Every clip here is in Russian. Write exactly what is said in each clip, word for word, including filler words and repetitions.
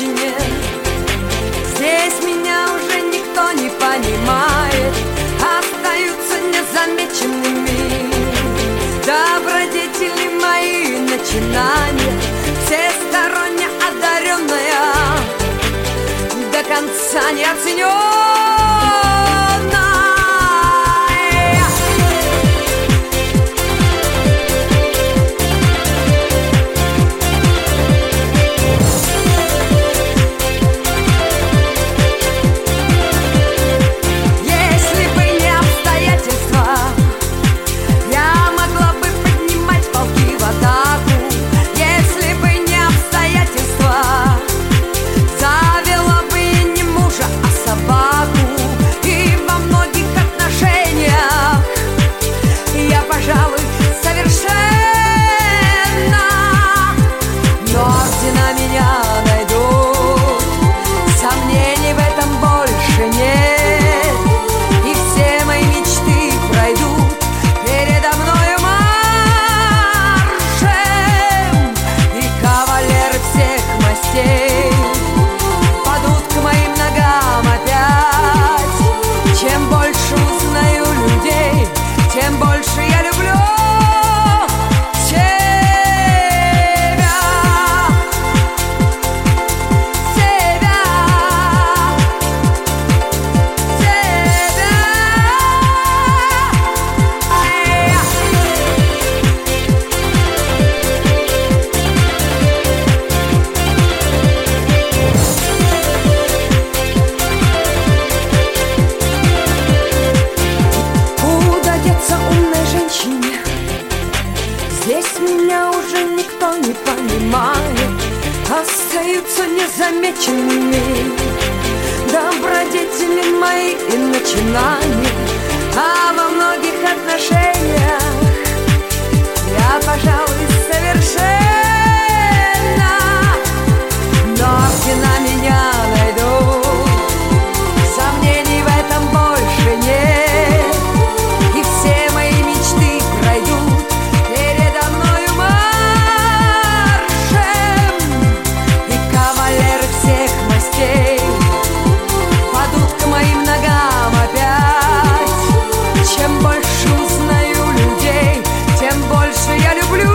женщине. Здесь меня уже никто не понимает, остаются незамеченными добродетели мои начинания. Всесторонне одаренная, до конца не оцененная. Тем больше я люблю тебя, тебя, тебя. Здесь меня уже никто не понимает, остаются незамеченными добродетели мои и начинания. А во многих отношениях я, пожалуй, совершенно. Но где на меня найдут, сомнений в этом больше нет, и все мои мечты пройдут передо мною маршем, и кавалеры всех мастей падут к моим ногам опять. Чем больше узнаю людей, тем больше я люблю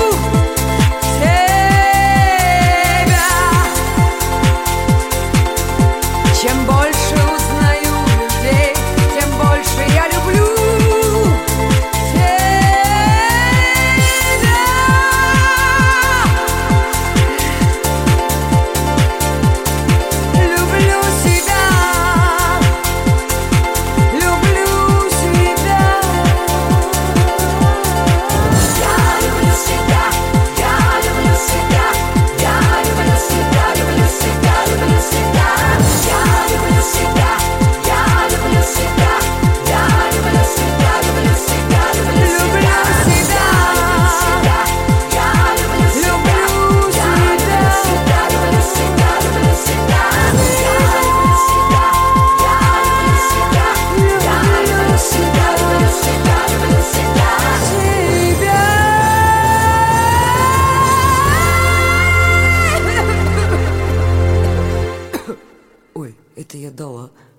тебя. Чем больше узнаю людей, тем больше я люблю. Ой, это я дала.